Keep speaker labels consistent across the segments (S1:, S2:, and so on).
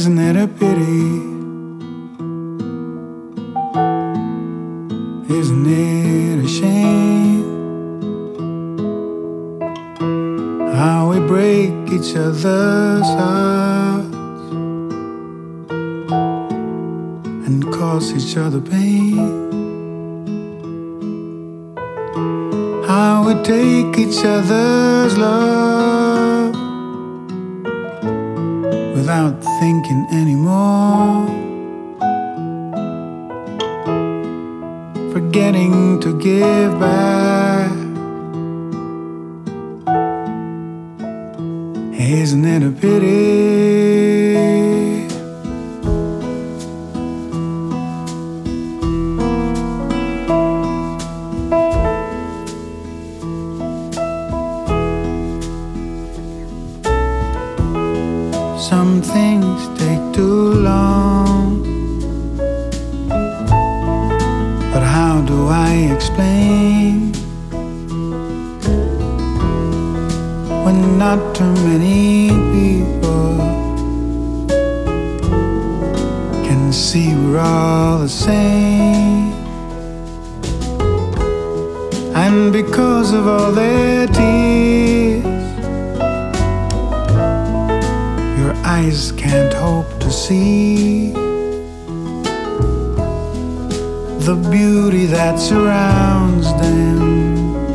S1: Isn't it a pity? Isn't it a shame how we break each other's hearts and cause each other pain? How we take each other's love without thinking anymore, forgetting to give back. Isn't it a pity? Some things take too long, but how do I explain when not too many people can see we're all the same? And because of all their tears, your eyes can't hope to see the beauty that surrounds them.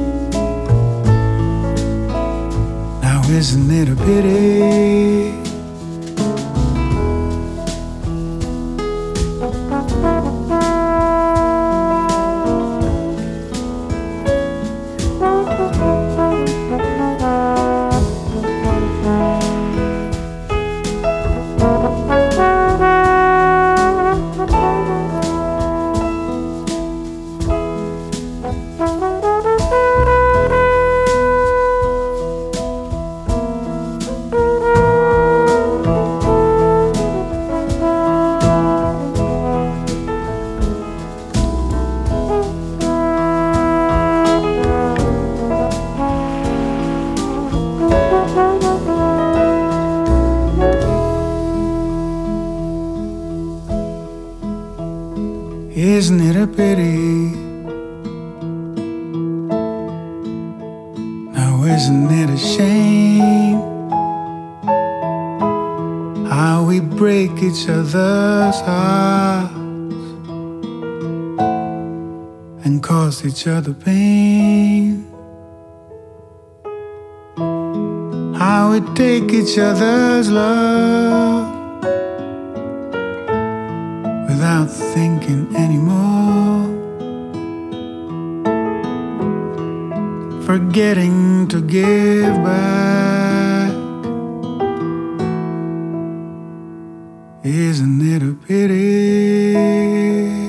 S1: Now isn't it a pity? Isn't it a pity? Now isn't it a shame how we break each other's hearts and cause each other pain? How we take each other's love without thinking anymore, forgetting to give back. Isn't it a pity?